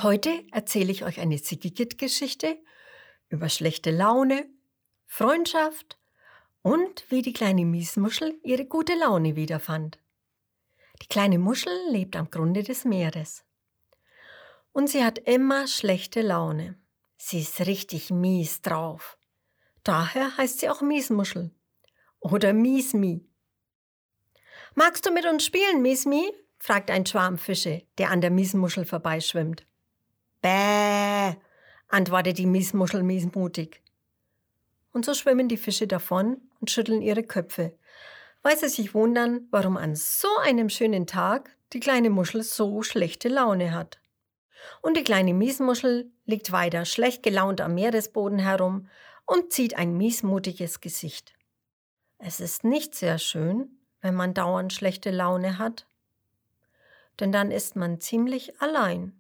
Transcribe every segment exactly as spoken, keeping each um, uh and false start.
Heute erzähle ich euch eine Zickigit-Geschichte über schlechte Laune, Freundschaft und wie die kleine Miesmuschel ihre gute Laune wiederfand. Die kleine Muschel lebt am Grunde des Meeres. Und sie hat immer schlechte Laune. Sie ist richtig mies drauf. Daher heißt sie auch Miesmuschel oder Miesmi. »Magst du mit uns spielen, Miesmi?« fragt ein Schwarm Fische, der an der Miesmuschel vorbeischwimmt. »Bäh«, antwortet die Miesmuschel miesmutig. Und so schwimmen die Fische davon und schütteln ihre Köpfe, weil sie sich wundern, warum an so einem schönen Tag die kleine Muschel so schlechte Laune hat. Und die kleine Miesmuschel liegt weiter schlecht gelaunt am Meeresboden herum und zieht ein miesmutiges Gesicht. Es ist nicht sehr schön, wenn man dauernd schlechte Laune hat, denn dann ist man ziemlich allein.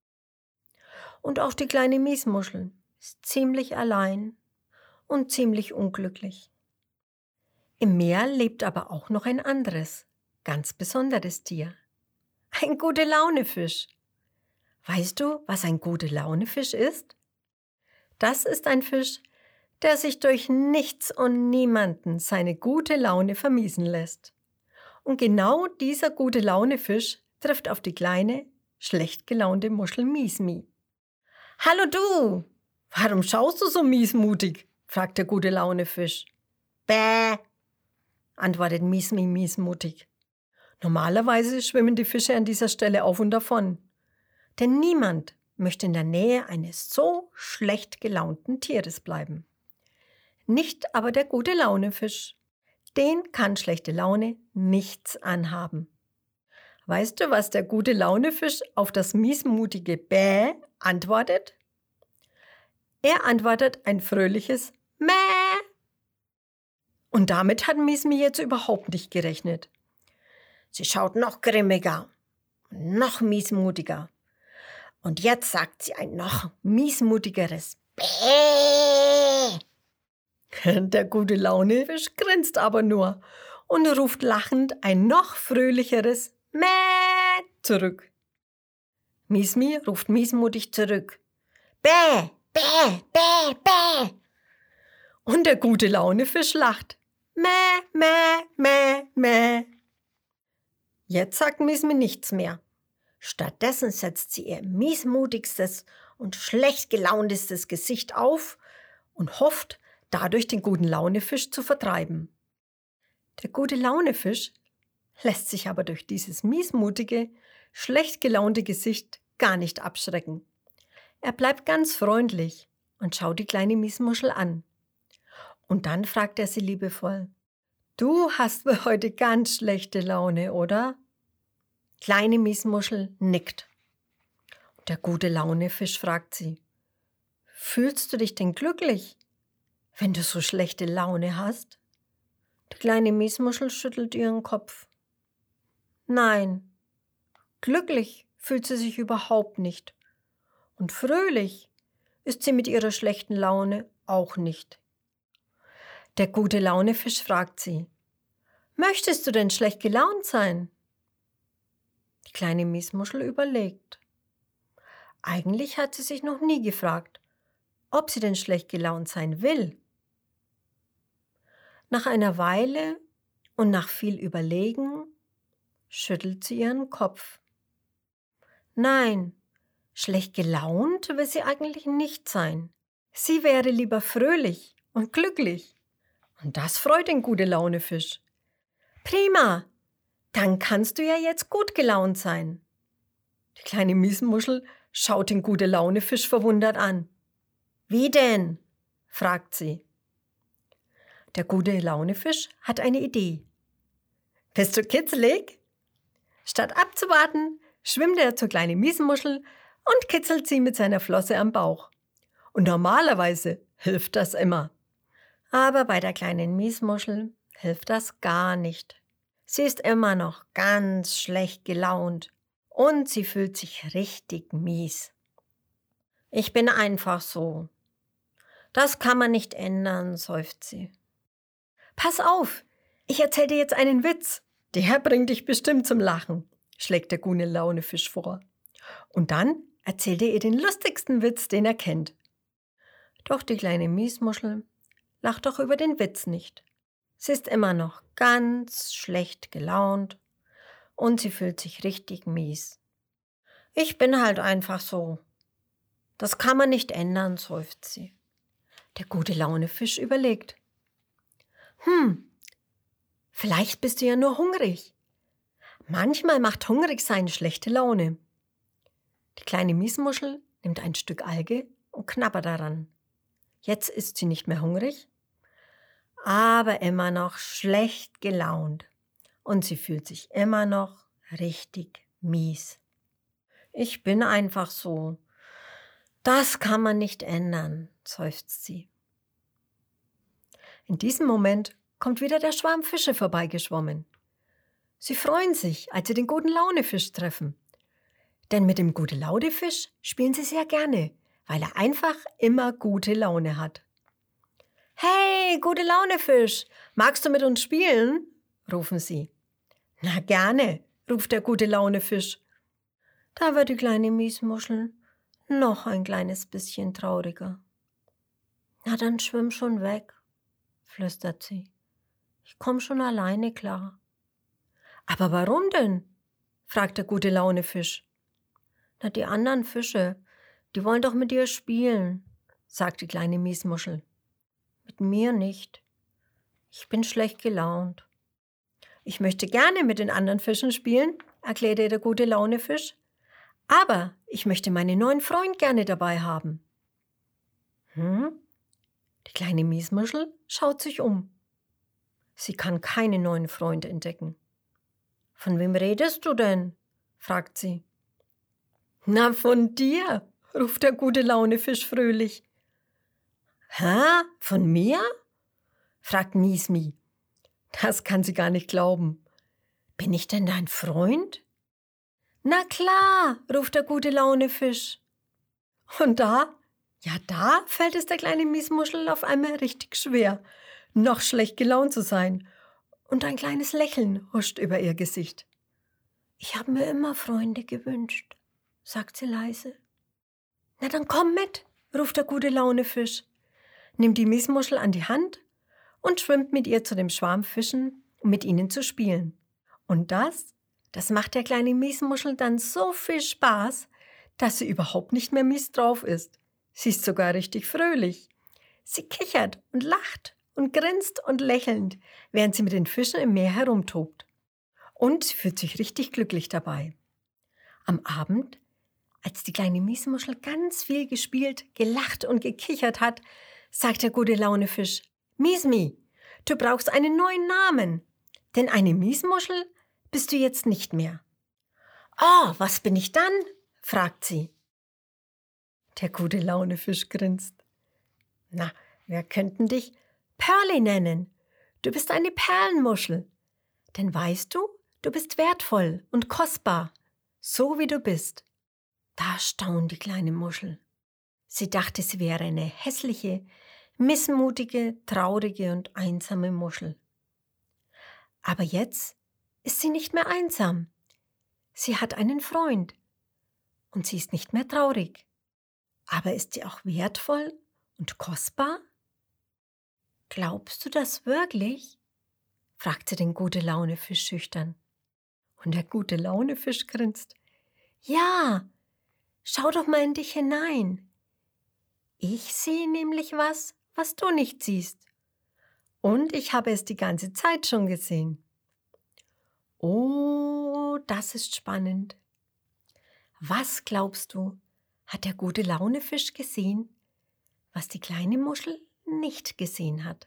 Und auch die kleine Miesmuschel ist ziemlich allein und ziemlich unglücklich. Im Meer lebt aber auch noch ein anderes, ganz besonderes Tier. Ein Gute-Laune-Fisch. Weißt du, was ein Gute-Laune-Fisch ist? Das ist ein Fisch, der sich durch nichts und niemanden seine gute Laune vermiesen lässt. Und genau dieser Gute-Laune-Fisch trifft auf die kleine, schlecht gelaunte Muschel Miesmi. »Hallo du! Warum schaust du so miesmutig?« fragt der Gute-Laune-Fisch. »Bäh«, antwortet Miesmi miesmutig. Normalerweise schwimmen die Fische an dieser Stelle auf und davon. Denn niemand möchte in der Nähe eines so schlecht gelaunten Tieres bleiben. Nicht aber der Gute-Laune-Fisch. Den kann schlechte Laune nichts anhaben. Weißt du, was der Gute-Laune-Fisch auf das miesmutige Bäh antwortet? Er antwortet ein fröhliches Mäh. Und damit hat Miesmi jetzt überhaupt nicht gerechnet. Sie schaut noch grimmiger, noch miesmutiger. Und jetzt sagt sie ein noch miesmutigeres Bäh. Der Gute-Laune-Fisch grinst aber nur und ruft lachend ein noch fröhlicheres Mäh zurück. Miesmi ruft miesmutig zurück. Bäh, bäh, bäh, bäh. Und der Gute-Laune-Fisch lacht. Mäh, mäh, mäh, mäh. Jetzt sagt Miesmi nichts mehr. Stattdessen setzt sie ihr miesmutigstes und schlecht gelauntestes Gesicht auf und hofft, dadurch den Guten-Laune-Fisch zu vertreiben. Der Gute-Laune-Fisch lässt sich aber durch dieses miesmutige, schlecht gelaunte Gesicht gar nicht abschrecken. Er bleibt ganz freundlich und schaut die kleine Miesmuschel an. Und dann fragt er sie liebevoll: »Du hast wohl heute ganz schlechte Laune, oder?« Kleine Miesmuschel nickt. Der Gute-Laune-Fisch fragt sie: »Fühlst du dich denn glücklich, wenn du so schlechte Laune hast?« Die kleine Miesmuschel schüttelt ihren Kopf. Nein, glücklich fühlt sie sich überhaupt nicht. Und fröhlich ist sie mit ihrer schlechten Laune auch nicht. Der Gute-Laune-Fisch fragt sie: »Möchtest du denn schlecht gelaunt sein?« Die kleine Miesmuschel überlegt. Eigentlich hat sie sich noch nie gefragt, ob sie denn schlecht gelaunt sein will. Nach einer Weile und nach viel Überlegen schüttelt sie ihren Kopf. Nein, schlecht gelaunt will sie eigentlich nicht sein. Sie wäre lieber fröhlich und glücklich. Und das freut den Gute-Laune-Fisch. Prima, dann kannst du ja jetzt gut gelaunt sein. Die kleine Miesmuschel schaut den Gute-Laune-Fisch verwundert an. Wie denn? fragt sie. Der Gute-Laune-Fisch hat eine Idee. Bist du kitzelig? Statt abzuwarten, schwimmt er zur kleinen Miesmuschel und kitzelt sie mit seiner Flosse am Bauch. Und normalerweise hilft das immer. Aber bei der kleinen Miesmuschel hilft das gar nicht. Sie ist immer noch ganz schlecht gelaunt und sie fühlt sich richtig mies. Ich bin einfach so. Das kann man nicht ändern, seufzt sie. Pass auf, ich erzähle dir jetzt einen Witz. Der bringt dich bestimmt zum Lachen, schlägt der Gute-Laune-Fisch vor. Und dann erzählt er ihr den lustigsten Witz, den er kennt. Doch die kleine Miesmuschel lacht doch über den Witz nicht. Sie ist immer noch ganz schlecht gelaunt und sie fühlt sich richtig mies. Ich bin halt einfach so. Das kann man nicht ändern, seufzt sie. Der gute Launefisch überlegt. Hm, vielleicht bist du ja nur hungrig. Manchmal macht hungrig sein schlechte Laune. Die kleine Miesmuschel nimmt ein Stück Alge und knabbert daran. Jetzt ist sie nicht mehr hungrig, aber immer noch schlecht gelaunt. Und sie fühlt sich immer noch richtig mies. Ich bin einfach so. Das kann man nicht ändern, seufzt sie. In diesem Moment kommt wieder der Schwarm Fische vorbeigeschwommen. Sie freuen sich, als sie den guten Launefisch treffen. Denn mit dem gute Launefisch spielen sie sehr gerne, weil er einfach immer gute Laune hat. Hey, gute Launefisch, magst du mit uns spielen? Rufen sie. Na gerne, ruft der gute Launefisch. Da wird die kleine Miesmuschel noch ein kleines bisschen trauriger. Na dann schwimm schon weg, flüstert sie. Ich komm schon alleine klar. Aber warum denn? Fragt der gute Launefisch. Na, die anderen Fische, die wollen doch mit dir spielen, sagt die kleine Miesmuschel. Mit mir nicht. Ich bin schlecht gelaunt. Ich möchte gerne mit den anderen Fischen spielen, erklärte der gute Launefisch. Aber ich möchte meinen neuen Freund gerne dabei haben. Hm? Die kleine Miesmuschel schaut sich um. Sie kann keinen neuen Freund entdecken. Von wem redest du denn? Fragt sie. Na, von dir, ruft der gute Launefisch fröhlich. Hä? Von mir? Fragt Miesmi. Das kann sie gar nicht glauben. Bin ich denn dein Freund? Na klar, ruft der gute Launefisch. Und da, ja da fällt es der kleinen Miesmuschel auf einmal richtig schwer, noch schlecht gelaunt zu sein. Und ein kleines Lächeln huscht über ihr Gesicht. Ich habe mir immer Freunde gewünscht, sagt sie leise. Na dann komm mit, ruft der gute Launefisch, nimmt die Miesmuschel an die Hand und schwimmt mit ihr zu dem Schwarm Fischen, um mit ihnen zu spielen. Und das, das macht der kleinen Miesmuschel dann so viel Spaß, dass sie überhaupt nicht mehr mies drauf ist. Sie ist sogar richtig fröhlich. Sie kichert und lacht und grinst und lächelnd, während sie mit den Fischen im Meer herumtobt. Und sie fühlt sich richtig glücklich dabei. Am Abend, als die kleine Miesmuschel ganz viel gespielt, gelacht und gekichert hat, sagt der gute Launefisch, Miesmi, du brauchst einen neuen Namen, denn eine Miesmuschel bist du jetzt nicht mehr. Oh, was bin ich dann? Fragt sie. Der gute Launefisch grinst. Na, wir könnten dich Pearly nennen. Du bist eine Perlenmuschel. Denn weißt du, du bist wertvoll und kostbar, so wie du bist. Da staunt die kleine Muschel. Sie dachte, sie wäre eine hässliche, missmutige, traurige und einsame Muschel. Aber jetzt ist sie nicht mehr einsam. Sie hat einen Freund und sie ist nicht mehr traurig. Aber ist sie auch wertvoll und kostbar? Glaubst du das wirklich? Fragte den gute Launefisch schüchtern. Und der gute Launefisch grinst. Ja, schau doch mal in dich hinein. Ich sehe nämlich was, was du nicht siehst. Und ich habe es die ganze Zeit schon gesehen. Oh, das ist spannend. Was glaubst du, hat der gute Launefisch gesehen, was die kleine Muschel nicht gesehen hat?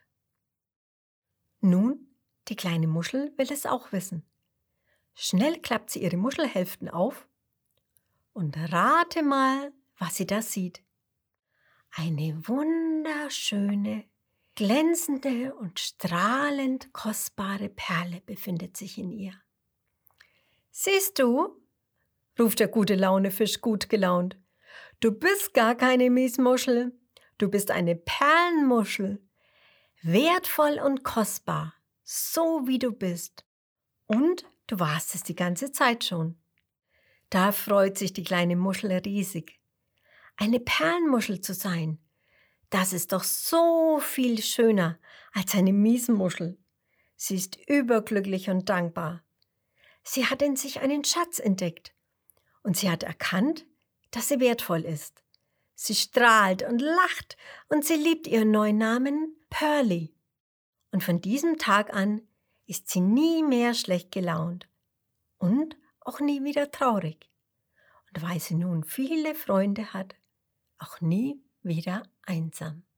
Nun, die kleine Muschel will es auch wissen. Schnell klappt sie ihre Muschelhälften auf und rate mal, was sie da sieht. Eine wunderschöne, glänzende und strahlend kostbare Perle befindet sich in ihr. Siehst du, ruft der gute Launefisch gut gelaunt, du bist gar keine Miesmuschel, du bist eine Perlenmuschel, wertvoll und kostbar, so wie du bist. Und du warst es die ganze Zeit schon. Da freut sich die kleine Muschel riesig. Eine Perlenmuschel zu sein, das ist doch so viel schöner als eine Miesmuschel. Sie ist überglücklich und dankbar. Sie hat in sich einen Schatz entdeckt und sie hat erkannt, dass sie wertvoll ist. Sie strahlt und lacht und sie liebt ihren neuen Namen Pearly. Und von diesem Tag an ist sie nie mehr schlecht gelaunt und auch nie wieder traurig. Und weil sie nun viele Freunde hat, auch nie wieder einsam.